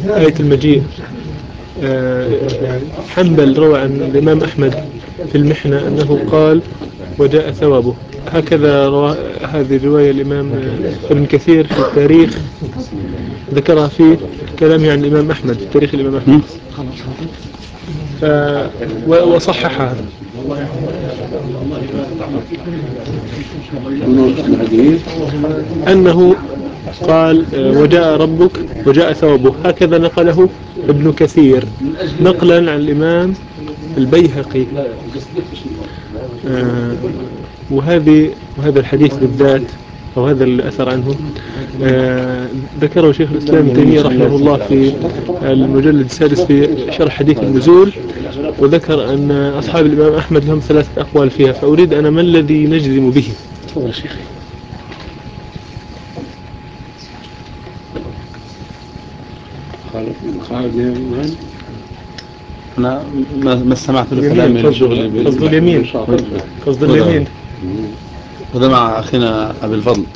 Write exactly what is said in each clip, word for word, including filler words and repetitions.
آية المجيء. آه، حنبل روى عن الإمام أحمد في المحنة أنه قال وجاء ثوابه. هكذا روى هذه الرواية الإمام ابن كثير في التاريخ، ذكرها في كلامه عن الإمام أحمد في تاريخ الإمام أحمد ف... وصححها. أنه قال وجاء ربك وجاء ثوابه، هكذا نقله ابن كثير نقلا عن الإمام البيهقي. آه وهذه وهذا الحديث بالذات أو هذا الأثر عنه آه ذكره شيخ الإسلام ابن تيمية رحمه الله في المجلد السادس في شرح حديث النزول، وذكر أن أصحاب الإمام أحمد لهم ثلاثة أقوال فيها، فأريد أنا ما الذي نجزم به. تفضل شيخي. أنا ما سمعت الكلام الشغل قصد اليمين قصد اليمين هذا مع أخينا أبي الفضل.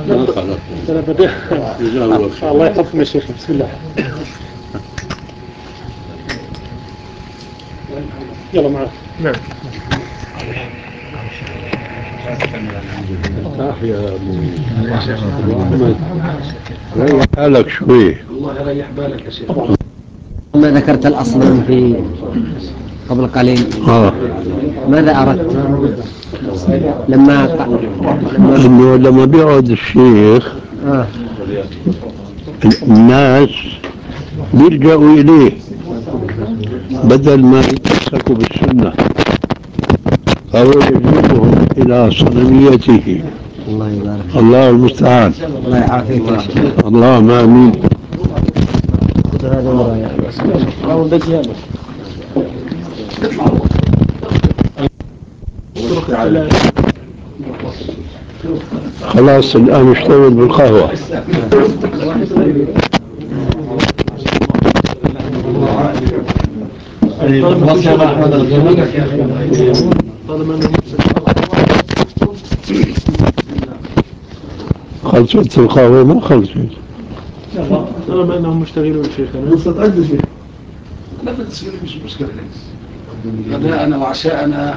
الله يحفظكم يا شيخ. بسم الله. يلا معك. نعم. يا أبو محمد ريح بالك شوي. الله يريح بالك يا شيخ. ما ذكرت الأصل في قبل قليل. آه. ماذا أردت لما لما إنه لما بيقعد الشيخ آه. الناس بيلجأوا إليه بدل ما يتمسكوا بالسنة أو يجيبهم إلى صنميته. الله يبارك. الله المستعان. الله يعافيك يا شيخ. اللهم آمين. خلاص الآن اشتغل بالقهوة. خلصت القهوة ما خلصت. طالما أنهم مشتغلون شيخنا. مستعد شيخ. لا تسأل مش مشكلة. غداءنا وعشاءنا.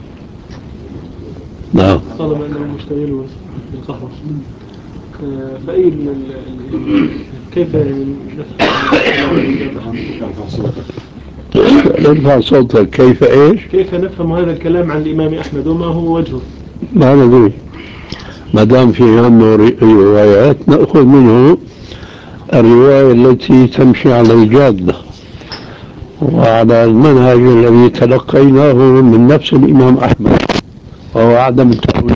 نعم. طالما أنهم مشتغلون بالقهوة. فأي ال كيف ارفع صوتك. كيف ايش؟ كيف نفهم هذا الكلام عن الإمام أحمد وما هو وجهه؟ ما ندري، ما دام في عنه روايات نأخذ منه الرواية التي تمشي على الجادة وعلى المنهج الذي تلقيناه من نفس الإمام أحمد وهو عدم التأويل.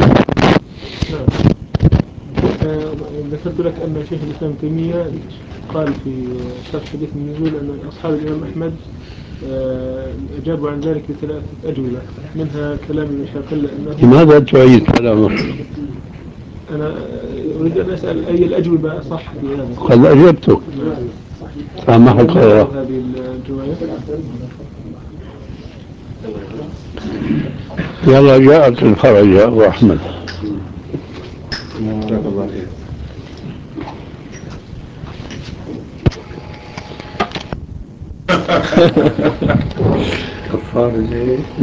ذكرت لك أن شيخ الإسلام ابن تيمية قال في شرح حديث النزول أن أصحاب الإمام أحمد أجابوا عن ذلك بثلاثة أجوبة، منها كلام ابن شاقل أنه. لماذا تعيد كلامك؟ أنا أريد أن أسأل أي الأجوبة صح في هذا. قد أجبتك. سامحك الله. هذه الجوائز. يلا جاءت الفرج يا أبو أحمد. كفار